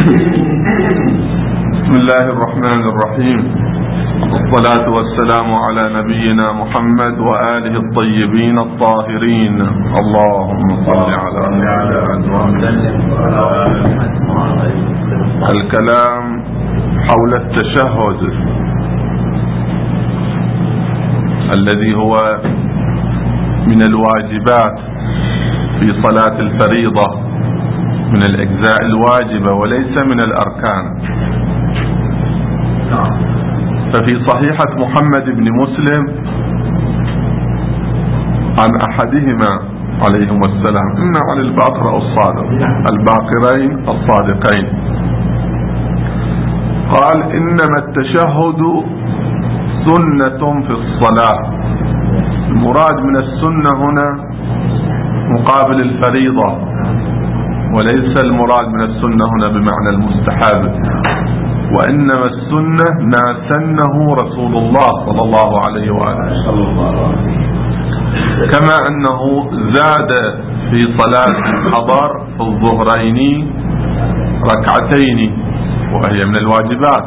بسم الله الرحمن الرحيم، والصلاة والسلام على نبينا محمد وآله الطيبين الطاهرين. اللهم صل على محمد. الكلام حول التشهد الذي هو من الواجبات في صلاة الفريضة، من الأجزاء الواجبة وليس من الأركان. ففي صحيحة محمد بن مسلم عن أحدهما عليهم السلام، إما عن الباقر أو الصادق، الباقرين الصادقين، قال: إنما التشهد سنة في الصلاة. المراد من السنة هنا مقابل الفريضة، وليس المراد من السنة هنا بمعنى المستحب، وإنما السنة ما سنه رسول الله صلى الله عليه وآله، كما أنه زاد في صلاة الحضر في الظهرين ركعتين، وهي من الواجبات.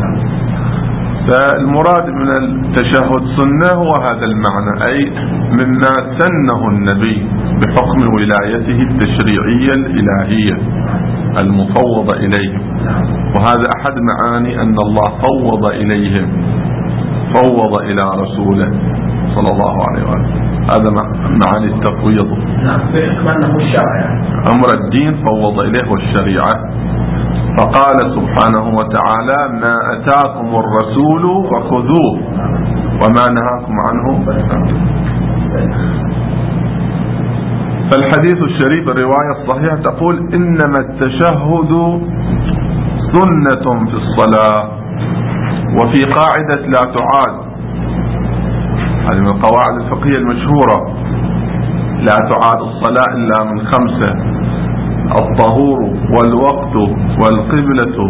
فالمراد من التشهد سنة هو هذا المعنى، أي مما سنه النبي بحكم ولايته التشريعية الإلهية المفوضة إليهم. وهذا أحد معاني أن الله فوض إليهم، فوض إلى رسوله صلى الله عليه وسلم. هذا معاني التفويض. أمر الدين فوض إليه والشريعة. فقال سبحانه وتعالى: ما أتاكم الرسول فخذوه وما نهاكم عنه فاجتنبوه. فالحديث الشريف الرواية الصحيحة تقول: إنما التشهد سنة في الصلاة. وفي قاعدة لا تعاد، هذه من القواعد الفقهية المشهورة: لا تعاد الصلاة إلا من 5: الطهور والوقت والقبلة،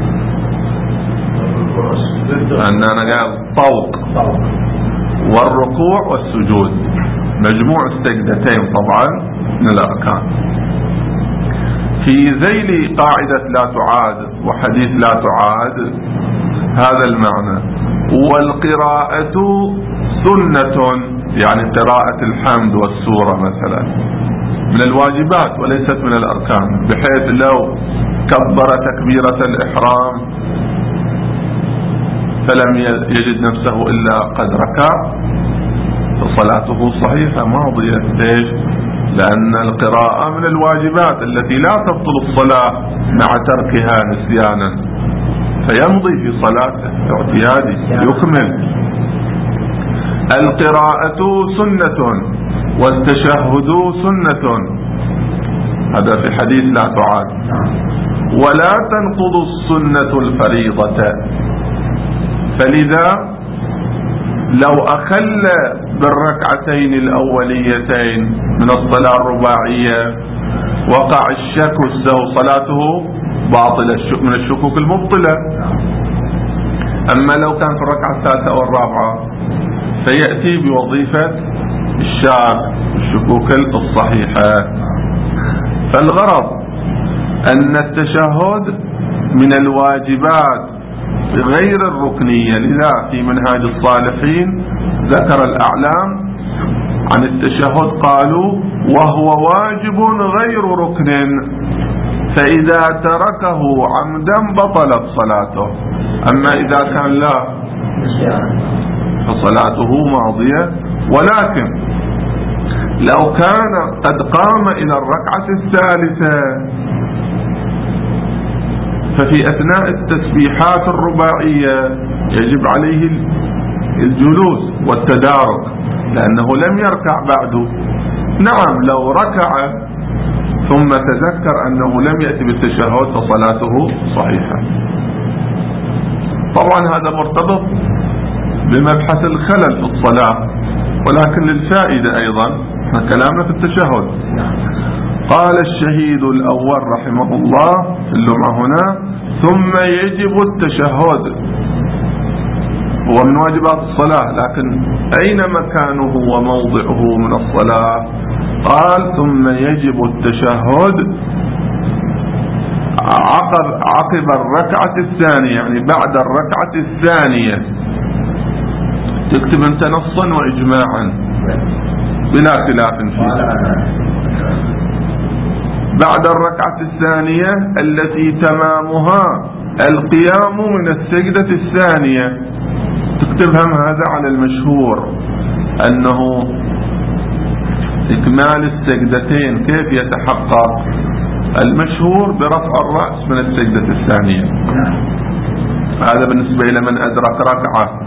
أننا قال طوق، والركوع والسجود، مجموع السجدتين طبعا من الأركان. في ذيل قاعدة لا تعاد وحديث لا تعاد هذا المعنى. والقراءة سنة، يعني قراءة الحمد والسورة مثلا من الواجبات وليست من الأركان، بحيث لو كبر تكبيرة الإحرام فلم يجد نفسه إلا قد ركع فصلاته صحيحة ماضية. ليش؟ لأن القراءة من الواجبات التي لا تبطل الصلاة مع تركها نسيانا، فيمضي في صلاته اعتيادي يكمل. القراءة سنة والتشهد سنة، هذا في حديث لا تعاد. ولا تنقض السنة الفريضة، فلذا لو أخل بالركعتين الأوليتين من الصلاة الرباعية وقع الشك والسهو، صلاته باطلة من الشكوك المبطلة. أما لو كان في الركعة الثالثة أو الرابعة فيأتي بوظيفة الشاك والشكوك الصحيحة. فالغرض أن التشهد من الواجبات غير الركنية. لذا في منهاج الصالحين ذكر الأعلام عن التشهد قالوا: وهو واجب غير ركن، فإذا تركه عمدا بطلت صلاته، أما إذا كان لا فصلاته ماضية. ولكن لو كان قد قام إلى الركعة الثالثة ففي أثناء التسبيحات الرباعية يجب عليه الجلوس والتدارك، لأنه لم يركع بعده. نعم، لو ركع ثم تذكر أنه لم يأتي بالتشهد فصلاته صحيحة. طبعا هذا مرتبط بمبحث الخلل في الصلاة، ولكن للفائدة أيضا كلامنا في التشهد. قال الشهيد الأول رحمه الله في اللمعة هنا: ثم يجب التشهد. هو من واجبات الصلاة، لكن أين مكانه وموضعه من الصلاة؟ قال: ثم يجب التشهد عقب الركعة الثانية، يعني بعد الركعة الثانية. تكتب أنت نصا وإجماعا بلا خلاف فيه. بعد الركعة الثانية التي تمامها القيام من السجدة الثانية. تكتبهم هذا على المشهور، أنه إكمال السجدتين كيف يتحقق؟ المشهور برفع الرأس من السجدة الثانية. هذا بالنسبة إلى من أدرك ركعة.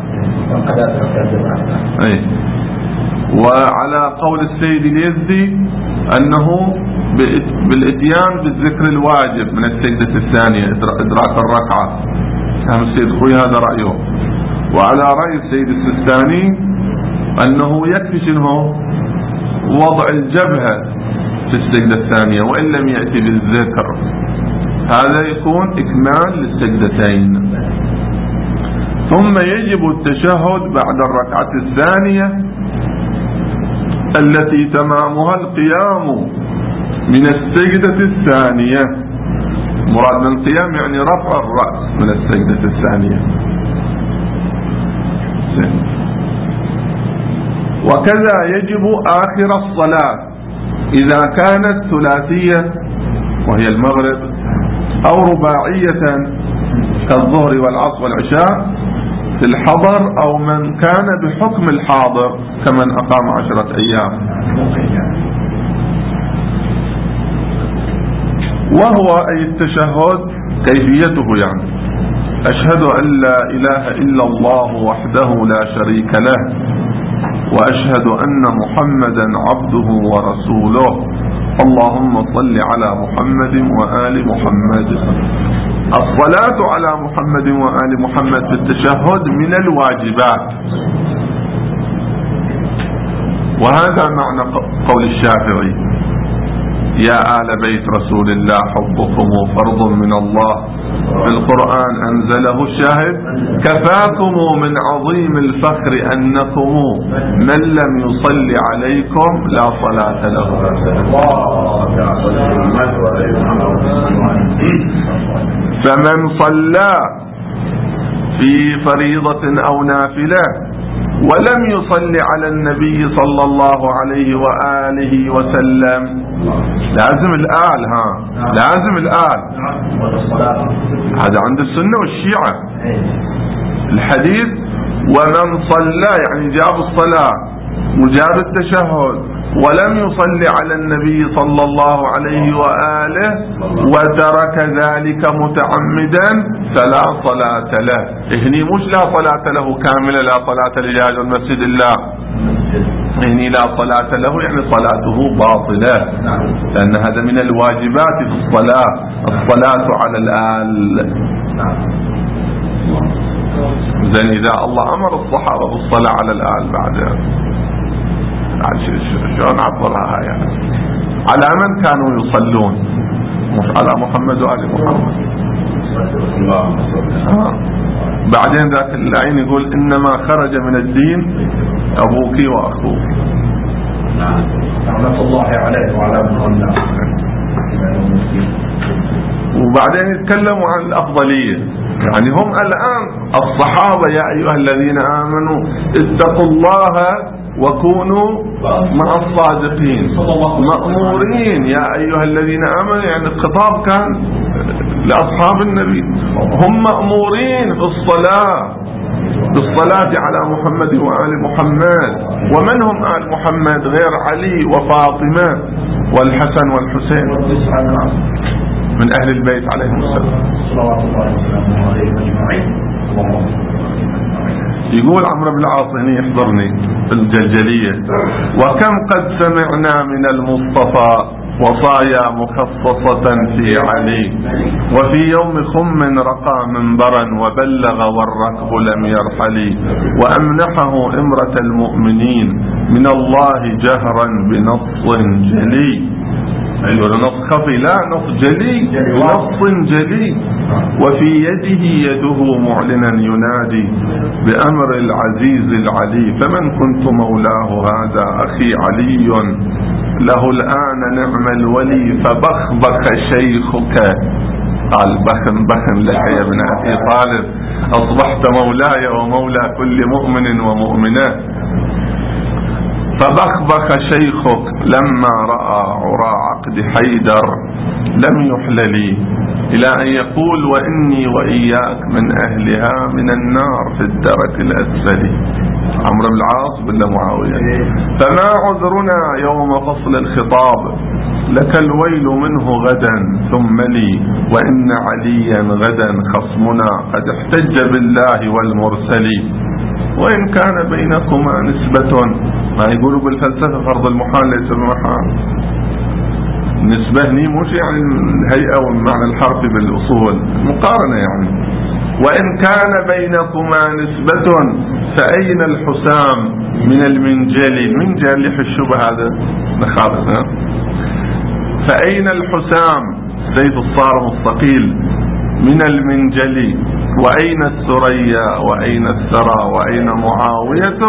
وعلى قول السيد اليزدي أنه بالإتيان بالذكر الواجب من السجدة الثانية إدراك الركعة. هم السيد خوي هذا رأيه. وعلى رأي السيد السستاني أنه يكفي شنو وضع الجبهة في السجدة الثانية وإن لم يأتي بالذكر، هذا يكون إكمال للسجدتين. ثم يجب التشهد بعد الركعة الثانية التي تمامها القيام من السجدة الثانية. مراد من القيام يعني رفع الرأس من السجدة الثانية. وكذا يجب آخر الصلاة إذا كانت ثلاثية وهي المغرب، أو رباعية كالظهر والعصر والعشاء في الحضر، أو من كان بحكم الحاضر كمن أقام 10 أيام. وهو أي التشهد كيفيته يعني: أشهد أن لا إله إلا الله وحده لا شريك له، وأشهد أن محمدا عبده ورسوله، اللهم صل على محمد وآل محمد. الصلاة على محمد وآل محمد في التشهد من الواجبات، وهذا معنى قول الشافعي: يا آل بيت رسول الله حبكم فرض من الله، في القرآن أنزله الشاهد، كفاكم من عظيم الفخر أنكم من لم يصلي عليكم لا صلاة له. فمن صلى في فريضة أو نافلة ولم يصلي على النبي صلى الله عليه وآله وسلم، لازم الآل، لازم الآل. هذا عند السنة والشيعة الحديث: ومن صلى، يعني جاب الصلاة وجاب التشهد ولم يصلي على النبي صلى الله عليه وآله وترك ذلك متعمدا فلا صلاة له. هني مش لا صلاة له كاملة، لا صلاة لجاج المسجد، الله هني لا صلاة له يعني صلاته باطلة، لأن هذا من الواجبات في الصلاة على الآل. زين، إذا الله أمر الصحابة بالصلاة على الآل بعد شلون عبرها يعني؟ على من كانوا يصلون؟ مش على محمد وآل محمد. بعدين ذاك العين يقول: إنما خرج من الدين أبوك وأخوك. رحمة الله عليه وعلى من. وبعدين يتكلموا عن الأفضلية، يعني هم الآن الصحابة: يا أيها الذين آمنوا اتقوا الله وكونوا مع الصادقين، مأمورين. يا أيها الذين آمنوا يعني الخطاب كان لأصحاب النبي، هم مأمورين بالصلاة على محمد وآل محمد. ومن هم آل محمد غير علي وفاطمة والحسن والحسين من أهل البيت عليهم السلام. يقول عمرو بن العاص هنا يحضرني في الجلجلية: وكم قد سمعنا من المصطفى وصايا مخصصة في علي، وفي يوم خم رقى منبرا وبلغ والركب لم يرحل، وأمنحه إمرة المؤمنين من الله جهرا بنص جلي. أيوة، نص خفي، لا نص جلي، نص جلي. وفي يده يده معلنا ينادي بأمر العزيز العلي، فمن كنت مولاه هذا أخي علي، له الآن نعم الولي، فبخبخ شيخك قال بخن لك يا ابن أخي طالب، أصبحت مولاي ومولى كل مؤمن ومؤمنة. فبخبخ شيخك لما رأى عرى عقد حيدر لم يحللي، إلى أن يقول وإني وإياك من أهلها من النار في الدرك الأسفل. عمرو بن العاص ولا معاوية. فما عذرنا يوم فصل الخطاب، لك الويل منه غدا ثم لي، وإن عليا غدا خصمنا قد احتج بالله والمرسل. وإن كان بينكما نسبة، ما يقولوا بالفلسفة فرض المحال ليس بمحال، نسبة هني مش يعني الهيئة والمعنى الحرفي بالأصول، مقارنة يعني. وإن كان بينكما نسبة فأين الحسام من المنجل؟ المنجل يحشوا بهذا نخاطر. فأين الحسام سيف الصارم الثقيل من المنجل؟ وأين الثريا وأين الثرى وأين معاوية؟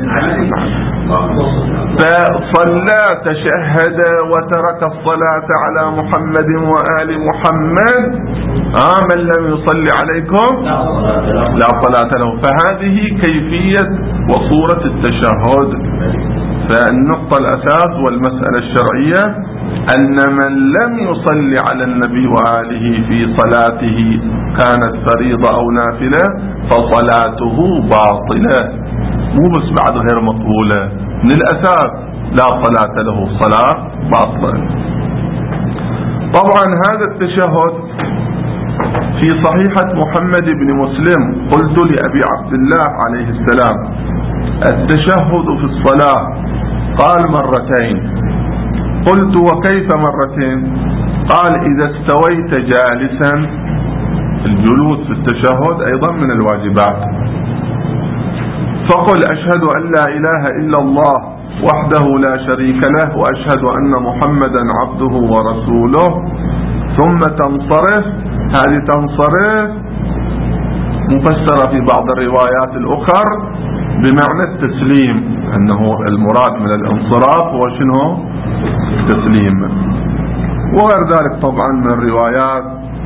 فصلى تشهد وترك الصلاة على محمد وآل محمد. من لم يصلي عليكم لا صلاة له. فهذه كيفية وصورة التشهد. فالنقطة الأساس والمسألة الشرعية أن من لم يصلي على النبي وآله في صلاته كانت فريضة أو نافلة فصلاته باطلة، مو بس بعد غير مقبولة، من الأساس لا صلاة له، صلاة باطلة. طبعا هذا التشهد في صحيحة محمد بن مسلم، قلت لأبي عبد الله عليه السلام التشهد في الصلاة، قال مرتين. قلت وكيف مرتين؟ قال إذا استويت جالسا، الجلوس في التشهد أيضا من الواجبات، فقل أشهد أن لا إله إلا الله وحده لا شريك له وأشهد أن محمدا عبده ورسوله، ثم تنصرف. هذه تنصرف مفسرة في بعض الروايات الأخرى بمعنى التسليم، أنه المراد من الانصراف هو شنو؟ التسليم. وغير ذلك طبعا من الروايات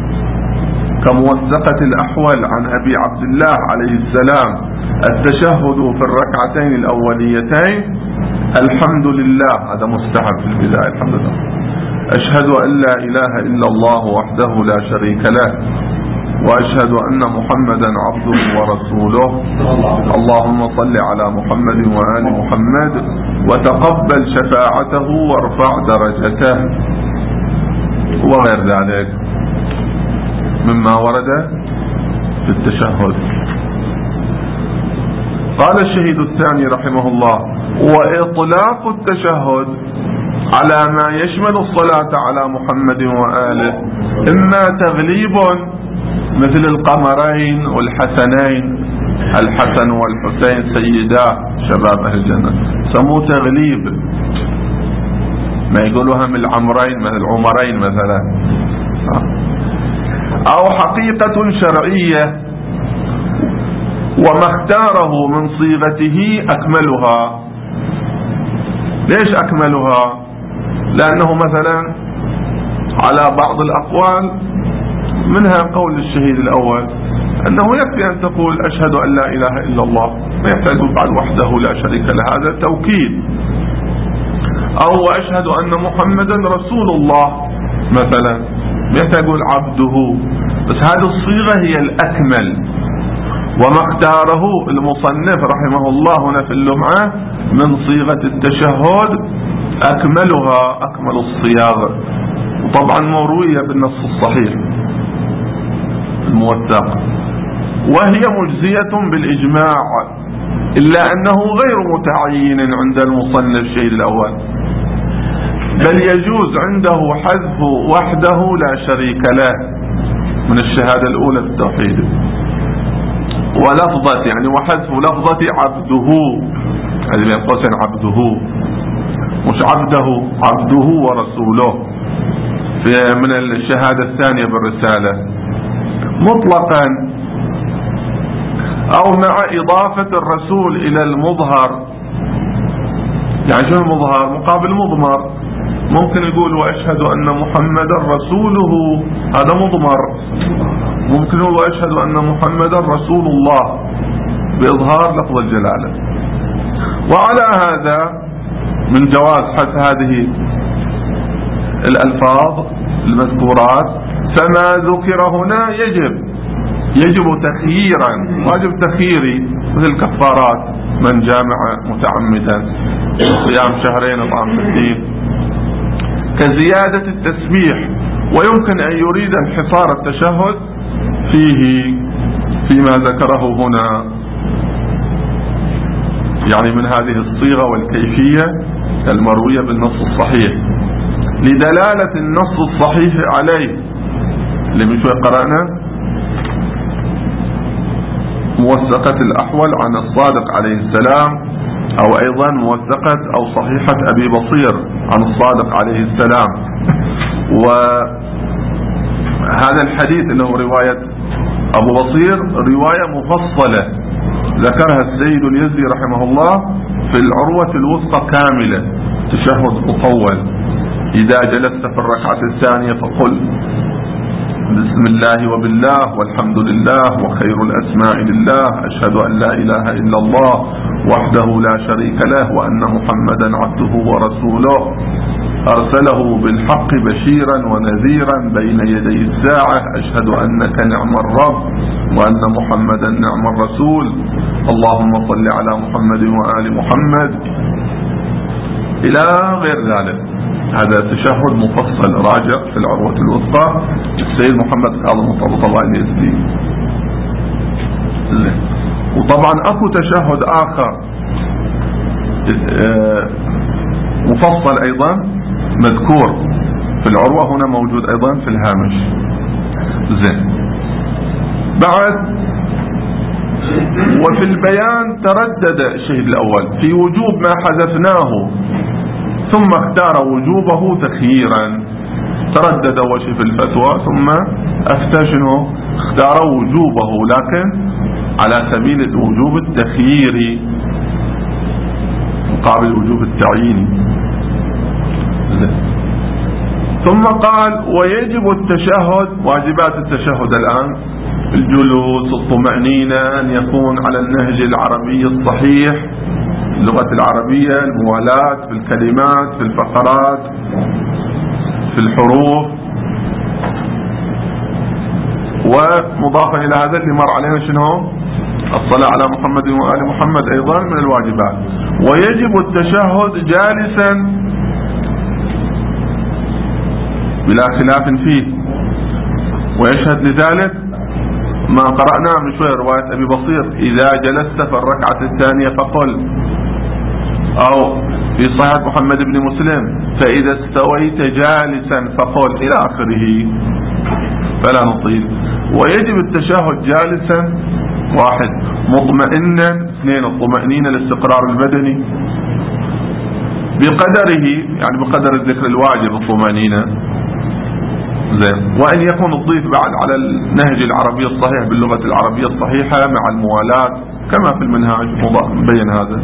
كموثقة الأحول عن أبي عبد الله عليه السلام التشهد في الركعتين الأوليتين الحمد لله، هذا مستحب في البداية، الحمد لله. أشهد أن لا إله إلا الله وحده لا شريك له وأشهد أن محمدا عبده ورسوله، اللهم صل على محمد وآل محمد وتقبل شفاعته وارفع درجته، وغير ذلك مما ورد في التشهد. قال الشهيد الثاني رحمه الله: وإطلاق التشهد على ما يشمل الصلاة على محمد وآله إما تغليب مثل القمرين والحسنين، الحسن والحسين سيدا شباب أهل الجنة، سموه تغليب. ما يقولوها من العمرين مثل العمرين مثلا. أو حقيقة شرعية وما اختاره من صيغته أكملها. ليش أكملها؟ لأنه مثلا على بعض الأقوال منها قول الشهيد الأول أنه يكفي أن تقول أشهد أن لا إله إلا الله، ما يحتاج بعد وحده لا شريك له، هذا توكيد. أو أشهد أن محمدا رسول الله مثلا، ما يحتاج يقول عبده، بس هذه الصيغة هي الأكمل. وما اختاره المصنف رحمه الله هنا في اللمعة من صيغة التشهد أكملها، أكمل الصياغ، وطبعا مروية بالنص الصحيح الموثق، وهي مجزية بالإجماع، إلا أنه غير متعين عند المصنف الشهيد الأول، بل يجوز عنده حذف وحده لا شريك له من الشهادة الأولى بالتوحيد، ولفظة يعني وحذف لفظة عبده، هذه بين قوسين عبده مش عبده، عبده ورسوله في من الشهادة الثانية بالرسالة مطلقا، أو مع إضافة الرسول إلى المظهر. يعني شو المظهر؟ مقابل مضمر، ممكن يقول وأشهد أن محمدا رسوله، هذا مضمر. ممكن يقول وأشهد أن محمدا رسول الله بإظهار لفظ الجلالة. وعلى هذا من جواز حذف هذه الألفاظ المذكورات، فما ذكر هنا يجب تخييرا، واجب تخييري مثل كفارات من جامع متعمدا، صيام شهرين وطعام 60، كزيادة التسبيح. ويمكن أن يريد انحصار التشهد فيما ذكره هنا، يعني من هذه الصيغة والكيفية المروية بالنص الصحيح، لدلالة النص الصحيح عليه. اللي من شوي قرأنا موثقة الأحول عن الصادق عليه السلام، أو أيضا موثقة أو صحيحة أبي بصير عن الصادق عليه السلام. وهذا الحديث اللي هو رواية أبو بصير رواية مفصلة ذكرها السيد اليزي رحمه الله في العروة الوثقى كاملة، تشهد مطول. إذا جلست في الركعة الثانية فقل بسم الله وبالله والحمد لله وخير الأسماء لله، أشهد أن لا إله إلا الله وحده لا شريك له وأن محمدا عبده ورسوله أرسله بالحق بشيرا ونذيرا بين يدي الساعة، أشهد أنك نعم الرب وأن محمدا نعم الرسول، اللهم صل على محمد وآل محمد، إلى غير ذلك. هذا تشهد مفصل راجع في العروة الوثقى السيد محمد كاظم الطباطبائي اليزدي. وطبعا اكو تشهد اخر مفصل ايضا مذكور في العروة، هنا موجود ايضا في الهامش. زين. بعد وفي البيان تردد الشهيد الاول في وجوب ما حذفناه، ثم اختار وجوبه تخييرا. تردد وشي في الفتوى ثم افتى شنو؟ اختار وجوبه، لكن على سبيل الوجوب التخييري مقابل وجوب التعييني. ثم قال ويجب التشهد، واجبات التشهد الآن: الجلوس، الطمأنينة، أن يكون على النهج العربي الصحيح، اللغة العربية، الموالاة في الكلمات، في الفقرات، في الحروف. ومضافا إلى هذا اللي مر علينا شنو؟ الصلاة على محمد وآل محمد أيضا من الواجبات. ويجب التشهد جالسا بلا خلاف فيه، ويشهد لذلك ما قرأناه من شوية رواية أبي بصير: إذا جلست في الركعة الثانية فقل، أو في صحيح محمد بن مسلم: فإذا استويت جالسا فقل، إلى آخره، فلا نطيل. ويجب التشهد جالسا: 1 مطمئنا، 2 الطمأنينة الاستقرار البدني بقدره، يعني بقدر الذكر الواجب الطمأنينة. زين. وأن يكون الضيف بعد على النهج العربي الصحيح باللغة العربية الصحيحة مع الموالاة كما في المنهاج مبين هذا.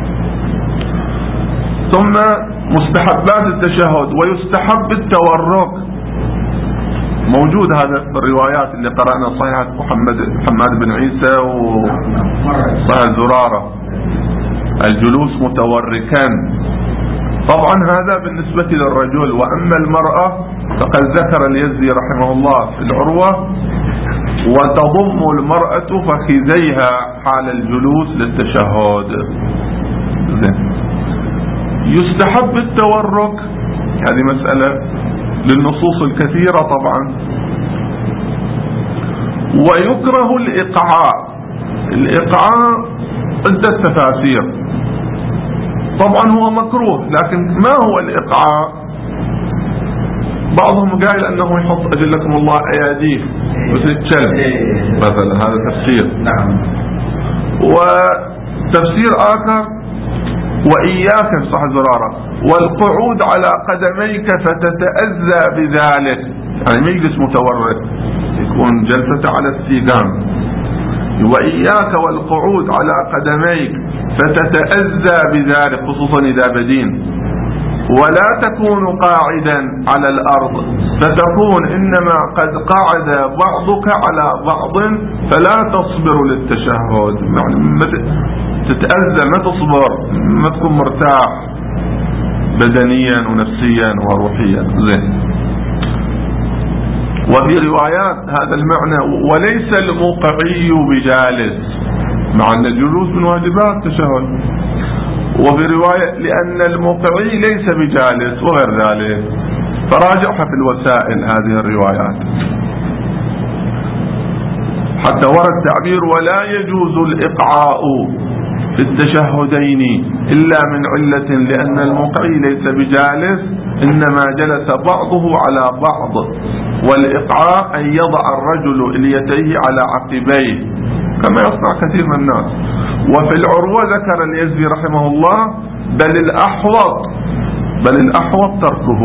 ثم مستحبات التشهد: ويستحب التورك، موجود هذا في الروايات اللي قرأنا، صحيحة محمد بن عيسى وصحيح زرارة: الجلوس متوركا. طبعا هذا بالنسبة للرجل، وأما المرأة فقد ذكر اليزي رحمه الله في العروة: وتضم المرأة فخذيها حال الجلوس للتشهد. زين. يستحب التورك، هذه مسألة للنصوص الكثيرة طبعا. ويكره الإقعاء. الإقعاء عدة تفاسير، طبعا هو مكروه، لكن ما هو الإقعاء؟ بعضهم قال أنه يحط أجلكم الله أياديه مثل الكلب مثلا، هذا تفسير. نعم. وتفسير آخر: وإياك صح زرارة والقعود على قدميك فتتأذى بذلك، يعني ما يجلس متورك، يكون جلسة على السيقان. وإياك والقعود على قدميك فتتأذى بذلك، خصوصا إذا بدين، ولا تكون قاعدا على الأرض، فتكون إنما قد قعد بعضك على بعض فلا تصبر للتشهد، يعني تتأذى، ما تصبر، ما تكون مرتاح بدنيا ونفسيا وروحيا. زين. وفي روايات هذا المعنى: وليس الموقعي بجالس، مع أن الجلوس من واجبات التشهد. وفي رواية: لأن الموقعي ليس بجالس، وغير ذلك. فراجعها في الوسائل هذه الروايات. حتى ورد تعبير: ولا يجوز الإقعاء في التشهدين إلا من علة، لأن الموقعي ليس بجالس، إنما جلس بعضه على بعض. والإقعاء أن يضع الرجل إليتيه على عقبيه كما يصنع كثير من الناس. وفي العروة ذكر اليزي رحمه الله: بل الأحوط تركه،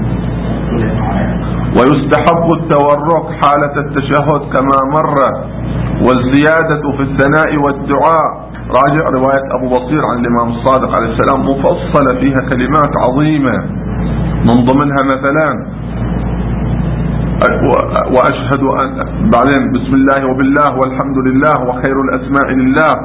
ويستحب التورك حالة التشهد كما مر، والزيادة في الثناء والدعاء. راجع رواية أبو بصير عن الإمام الصادق عليه السلام مفصلة فيها كلمات عظيمة، من ضمنها مثلا: وأشهد أن، بعدين: بسم الله وبالله والحمد لله وخير الأسماء لله،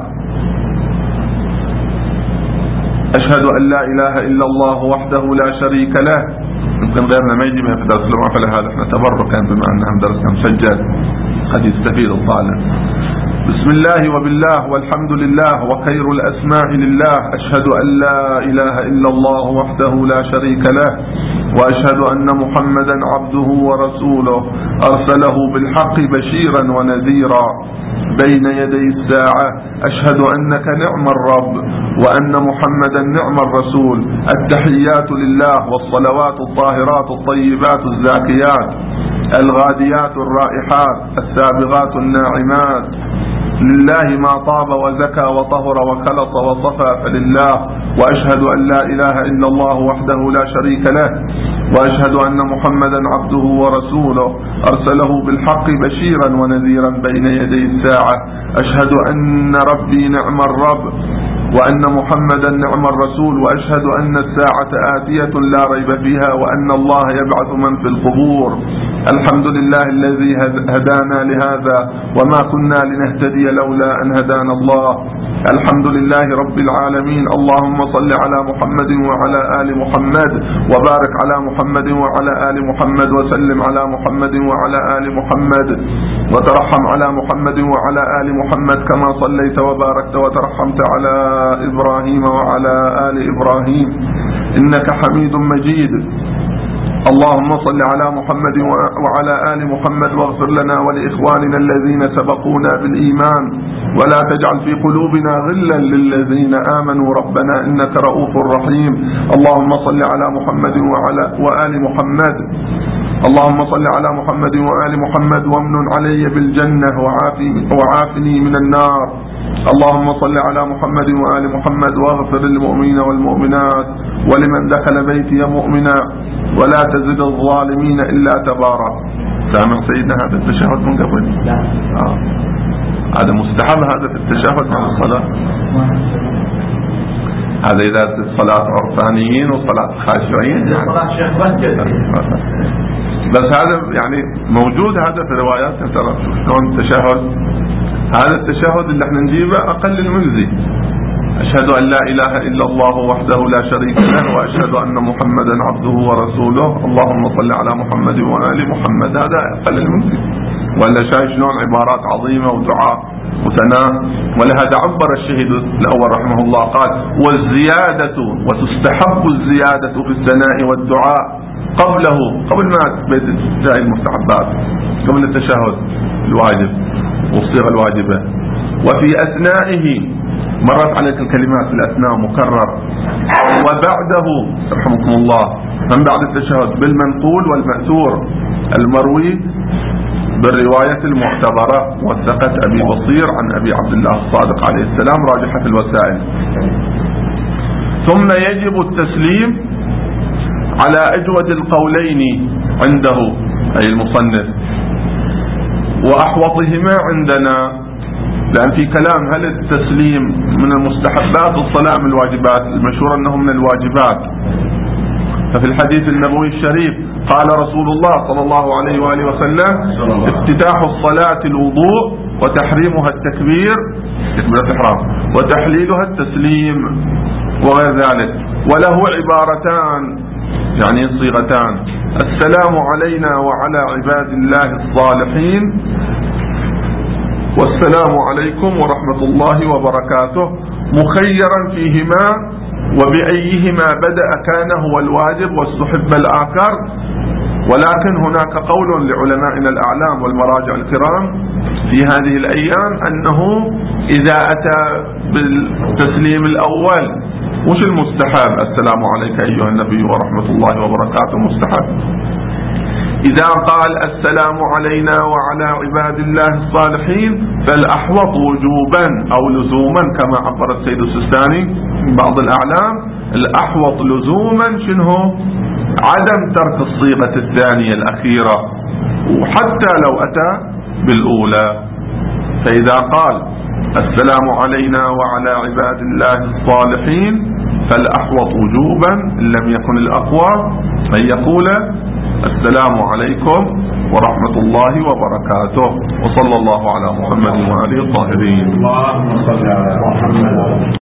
أشهد أن لا إله إلا الله وحده لا شريك له. يمكن غيرنا ما يجي في درس الجمعة، فلهذا احنا تبركا بما أنهم درسنا مسجل قد يستفيد الطالب. بسم الله وبالله والحمد لله وخير الأسماء لله، أشهد أن لا إله إلا الله وحده لا شريك له، وأشهد أن محمدا عبده ورسوله أرسله بالحق بشيرا ونذيرا بين يدي الساعة، أشهد أنك نعم الرب وأن محمدا نعم الرسول، التحيات لله والصلوات الطاهرات الطيبات الزاكيات الغاديات الرائحات السابغات الناعمات، لله ما طاب وزكى وطهر وخلط وصفى فلله، وأشهد أن لا إله إلا الله وحده لا شريك له، وأشهد أن محمدا عبده ورسوله أرسله بالحق بشيرا ونذيرا بين يدي الساعة، أشهد أن ربي نعم الرب وأن محمدا نعم الرسول، وأشهد أن الساعة آتية لا ريب فيها، وأن الله يبعث من في القبور، الحمد لله الذي هدانا لهذا وما كنا لنهتدي لولا أن هدانا الله، الحمد لله رب العالمين، اللهم صل على محمد وعلى آل محمد وبارك على محمد وعلى آل محمد وسلم على محمد وعلى آل محمد وترحم على محمد وعلى آل محمد كما صليت وباركت وترحمت على إبراهيم وعلى آل إبراهيم إنك حميد مجيد، اللهم صل على محمد وعلى آل محمد واغفر لنا ولإخواننا الذين سبقونا بالإيمان ولا تجعل في قلوبنا غلا للذين آمنوا ربنا إنك رؤوف رحيم، اللهم صل على محمد وآل محمد، اللهم صل على محمد وآل محمد وامنن علي بالجنة وعافني من النار، اللهم صل على محمد وآل محمد واغفر للمؤمنين والمؤمنات ولمن دخل بيتي مؤمنا ولا تزد الظالمين إلا تبارا. سامع سيدنا هذا التشهد من قبل؟ هذا مستحب، هذا في التشهد مع الصلاة، هذا إذا الصلاة عرفانيين وصلاة خاشعين يعني. بس هذا يعني موجود هذا في روايات، ترى شلون التشهد، هذا التشهد اللي احنا نجيبه أقل المجزي، أشهد أن لا إله إلا الله وحده لا شريك له وأشهد أن محمدا عبده ورسوله اللهم صل على محمد وآل محمد، هذا أقل المجزي. ولا شايف شلون عبارات عظيمة ودعاء وثناء. ولهذا عبر الشهيد الأول رحمه الله قال: والزيادة، وتستحب الزيادة في الثناء والدعاء قبله، قبل ما جاء المستحبات، قبل التشهد الواجب والصيغة الواجبة، وفي أثنائه مرت عليك الكلمات في الأثناء مكرر، وبعده رحمكم الله من بعد التشهد بالمنقول والمأثور المروي بالرواية المعتبرة وثقت أبي بصير عن أبي عبد الله الصادق عليه السلام، راجحة الوسائل. ثم يجب التسليم على أجود القولين عنده أي المصنف وأحوطهما عندنا، لأن في كلام هل التسليم من المستحبات الصلاة من الواجبات، المشهور أنه من الواجبات، ففي الحديث النبوي الشريف قال رسول الله صلى الله عليه وآله وسلم: افتتاح الصلاة الوضوء، وتحريمها التكبير تكبيرة الإحرام، وتحليلها التسليم وغير ذلك. وله عبارتان يعني صيغتان: السلام علينا وعلى عباد الله الصالحين، والسلام عليكم ورحمة الله وبركاته، مخيرا فيهما وبأيهما بدأ كان هو الواجب واستحب الآخر. ولكن هناك قول لعلمائنا الأعلام والمراجع الكرام في هذه الأيام أنه إذا أتى بالتسليم الأول وش المستحب؟ السلام عليك أيها النبي ورحمة الله وبركاته مستحب. إذا قال السلام علينا وعلى عباد الله الصالحين فالأحوط وجوبا أو لزوما كما عبر السيد السيستاني من بعض الأعلام، الأحوط لزوما شنو؟ عدم ترك الصيغة الثانية الأخيرة، وحتى لو أتى بالأولى. فإذا قال السلام علينا وعلى عباد الله الصالحين فالأحوط وجوبا إن لم يكن الأقوى أن يقول السلام عليكم ورحمة الله وبركاته، وصلى الله على محمد وآله الطاهرين. اللهم صل على محمد.